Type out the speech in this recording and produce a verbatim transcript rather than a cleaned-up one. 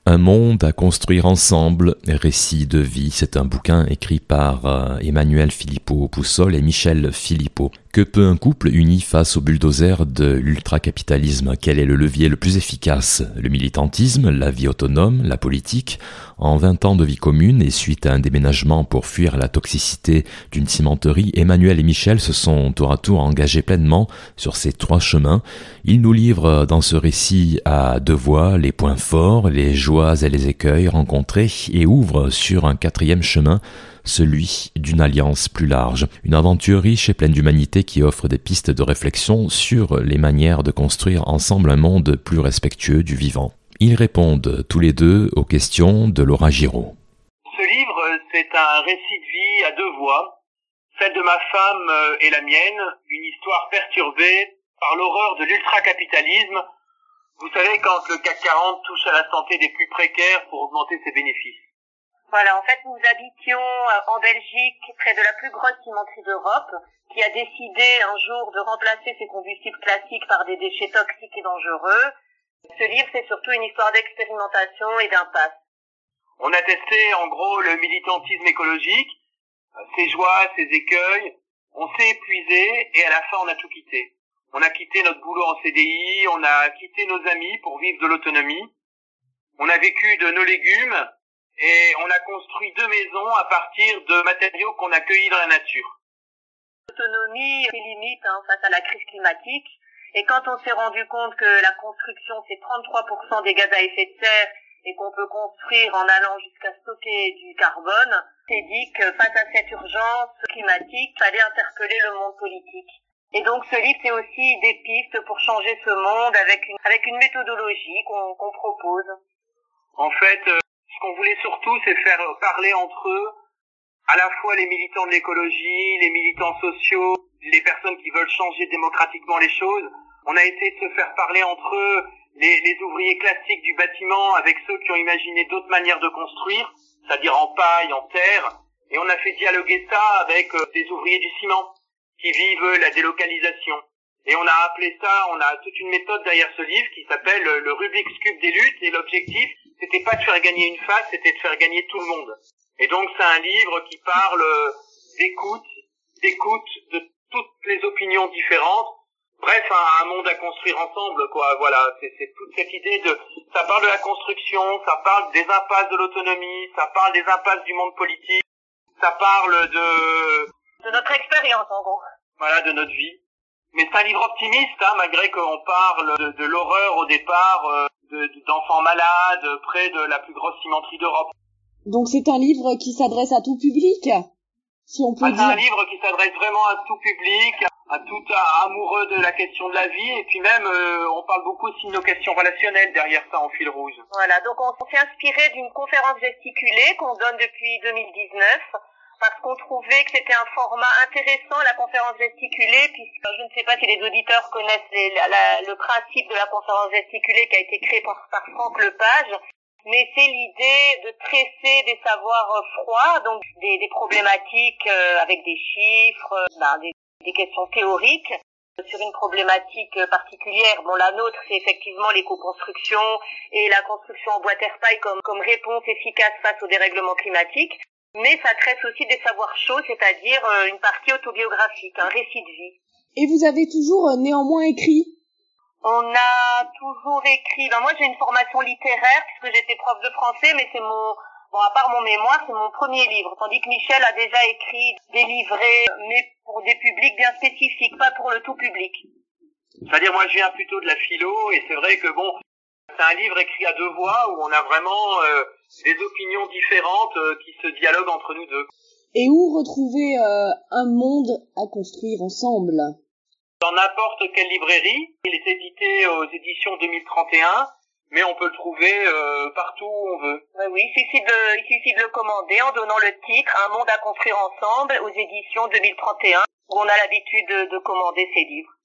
Un monde à construire ensemble, récit de vie, c'est un bouquin écrit par euh, Emmanuel Philippot-Poussol et Michel Philippot. Que peut un couple uni face au bulldozer de l'ultracapitalisme? Quel est le levier le plus efficace? Le militantisme, la vie autonome, la politique? En vingt ans de vie commune et suite à un déménagement pour fuir la toxicité d'une cimenterie, Emmanuel et Michel se sont tour à tour engagés pleinement sur ces trois chemins. Ils nous livrent dans ce récit à deux voix les points forts, les joies et les écueils rencontrés et ouvrent sur un quatrième chemin, celui d'une alliance plus large. Une aventure riche et pleine d'humanité qui offre des pistes de réflexion sur les manières de construire ensemble un monde plus respectueux du vivant. Ils répondent tous les deux aux questions de Laura Giraud. Ce livre, c'est un récit de vie à deux voix, celle de ma femme et la mienne, une histoire perturbée par l'horreur de l'ultracapitalisme. Vous savez, quand le C A C quarante touche à la santé des plus précaires pour augmenter ses bénéfices. Voilà, en fait, nous habitions en Belgique, près de la plus grosse cimenterie d'Europe, qui a décidé un jour de remplacer ses combustibles classiques par des déchets toxiques et dangereux. Ce livre, c'est surtout une histoire d'expérimentation et d'impasse. On a testé, en gros, le militantisme écologique, ses joies, ses écueils. On s'est épuisé et à la fin, on a tout quitté. On a quitté notre boulot en C D I, on a quitté nos amis pour vivre de l'autonomie. On a vécu de nos légumes. Et on a construit deux maisons à partir de matériaux qu'on a cueillis dans la nature. L'autonomie est limite hein, face à la crise climatique. Et quand on s'est rendu compte que la construction, c'est trente-trois pour cent des gaz à effet de serre et qu'on peut construire en allant jusqu'à stocker du carbone, on s'est dit que face à cette urgence climatique, il fallait interpeller le monde politique. Et donc ce livre, c'est aussi des pistes pour changer ce monde avec une, avec une méthodologie qu'on, qu'on propose. En fait... Euh... Ce qu'on voulait surtout, c'est faire parler entre eux à la fois les militants de l'écologie, les militants sociaux, les personnes qui veulent changer démocratiquement les choses. On a essayé de se faire parler entre eux, les, les ouvriers classiques du bâtiment avec ceux qui ont imaginé d'autres manières de construire, c'est-à-dire en paille, en terre. Et on a fait dialoguer ça avec euh, des ouvriers du ciment qui vivent la délocalisation. Et on a appelé ça, on a toute une méthode derrière ce livre qui s'appelle le Rubik's Cube des luttes. Et l'objectif, c'était pas de faire gagner une face, c'était de faire gagner tout le monde. Et donc c'est un livre qui parle d'écoute, d'écoute de toutes les opinions différentes. Bref, un, un monde à construire ensemble, quoi. Voilà, c'est, c'est toute cette idée de, ça parle de la construction, ça parle des impasses de l'autonomie, ça parle des impasses du monde politique, ça parle de de notre expérience en gros. Voilà, de notre vie. Mais c'est un livre optimiste, hein, malgré qu'on parle de, de l'horreur au départ, euh, de, d'enfants malades près de la plus grosse cimenterie d'Europe. Donc c'est un livre qui s'adresse à tout public, si on peut ah, dire. C'est un livre qui s'adresse vraiment à tout public, à tout à, amoureux de la question de la vie, et puis même euh, on parle beaucoup aussi de nos questions relationnelles derrière ça en fil rouge. Voilà, donc on s'est inspiré d'une conférence gesticulée qu'on donne depuis deux mille dix-neuf. Parce qu'on trouvait que c'était un format intéressant, la conférence gesticulée, puisque je ne sais pas si les auditeurs connaissent les, la, la, le principe de la conférence gesticulée qui a été créé par, par Franck Lepage, mais c'est l'idée de tresser des savoirs froids, donc des, des problématiques euh, avec des chiffres, euh, ben, des, des questions théoriques, sur une problématique particulière. Bon, la nôtre, c'est effectivement l'éco-construction et la construction en bois terre-paille comme, comme réponse efficace face au dérèglement climatique. Mais ça tresse aussi des savoirs chauds, c'est-à-dire euh, une partie autobiographique, un récit de vie. Et vous avez toujours euh, néanmoins écrit? On a toujours écrit. Ben moi, j'ai une formation littéraire puisque j'étais prof de français, mais c'est mon, bon, à part mon mémoire, c'est mon premier livre. Tandis que Michel a déjà écrit des livrets, mais pour des publics bien spécifiques, pas pour le tout public. C'est-à-dire, moi, je viens plutôt de la philo, et c'est vrai que bon, c'est un livre écrit à deux voix où on a vraiment euh, des opinions différentes euh, qui se dialoguent entre nous deux. Et où retrouver euh, un monde à construire ensemble? Dans n'importe quelle librairie. Il est édité aux éditions deux mille trente et un, mais on peut le trouver euh, partout où on veut. Oui, oui, il suffit de, il suffit de le commander en donnant le titre « Un monde à construire ensemble » aux éditions deux mille trente et un, où on a l'habitude de, de commander ces livres.